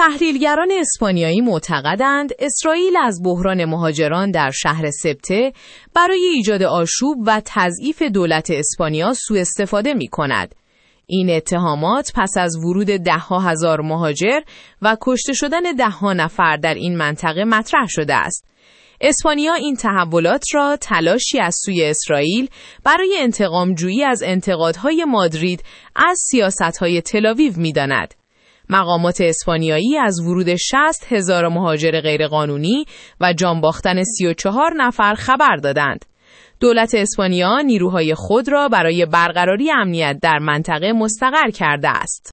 تحلیلگران اسپانیایی معتقدند اسرائیل از بحران مهاجران در شهر سبته برای ایجاد آشوب و تضعیف دولت اسپانیا سوء استفاده می کند. این اتهامات پس از ورود ده‌ها هزار مهاجر و کشته شدن ده‌ها نفر در این منطقه مطرح شده است. اسپانیا این تحولات را تلاشی از سوی اسرائیل برای انتقام جویی از انتقادهای مادرید از سیاست‌های تل‌آویو می‌داند. مقامات اسپانیایی از ورود 60,000 مهاجر غیرقانونی و جان باختن 34 نفر خبر دادند. دولت اسپانیا نیروهای خود را برای برقراری امنیت در منطقه مستقر کرده است.